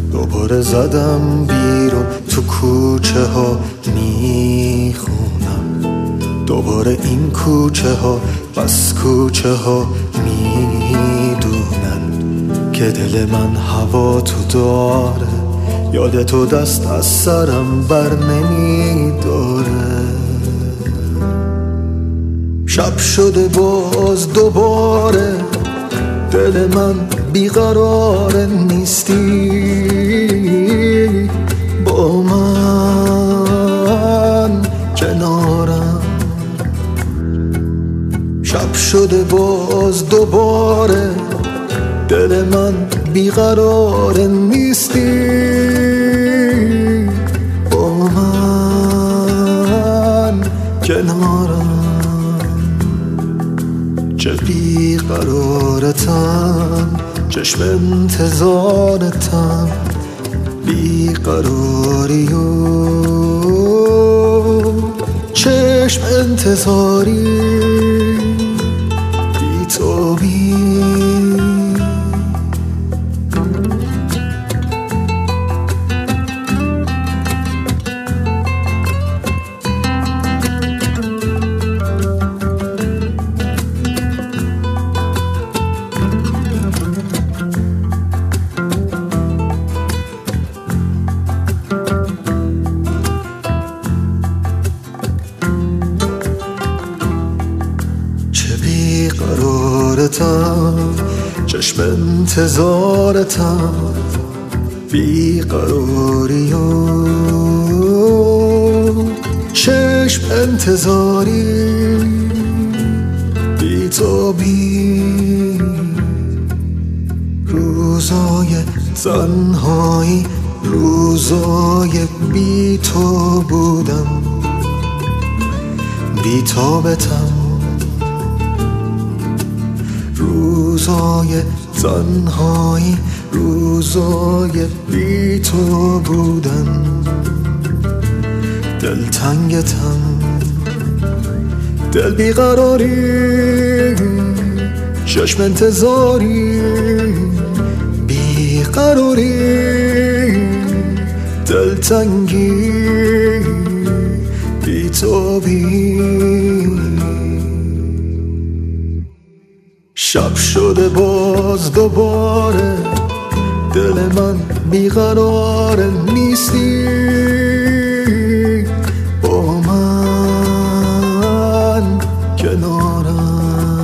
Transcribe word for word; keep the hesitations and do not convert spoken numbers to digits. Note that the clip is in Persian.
دوباره زدم بیرون تو کوچه ها میخونم، دوباره این کوچه ها بس کوچه ها میدونن که دل من هوا تو داره، یاد تو دست از سرم بر نمیداره. شب شده باز دوباره، دل من بیقرار نیستی با من کنارم. شب شده باز دوباره، دل من بیقرار نیستی با من کنارم. چه بیقرارتم، چشم انتظارتم، بیقراری و چشم انتظاری بی تو بی. بیقرارتم، چشم انتظارتم، بیقراری و چشم انتظاری بی تو بی. روزای تنهایی، روزای بی تو بودم، بی تابتم. روزای تنهایی، روزای بی تو بودن، دلتنگتم، دل بیقراری، چشم انتظاری، بیقراری، دلتنگی، بی تو بی. شب شده باز دوباره، دل من بیقرار نیستی با من کنارم.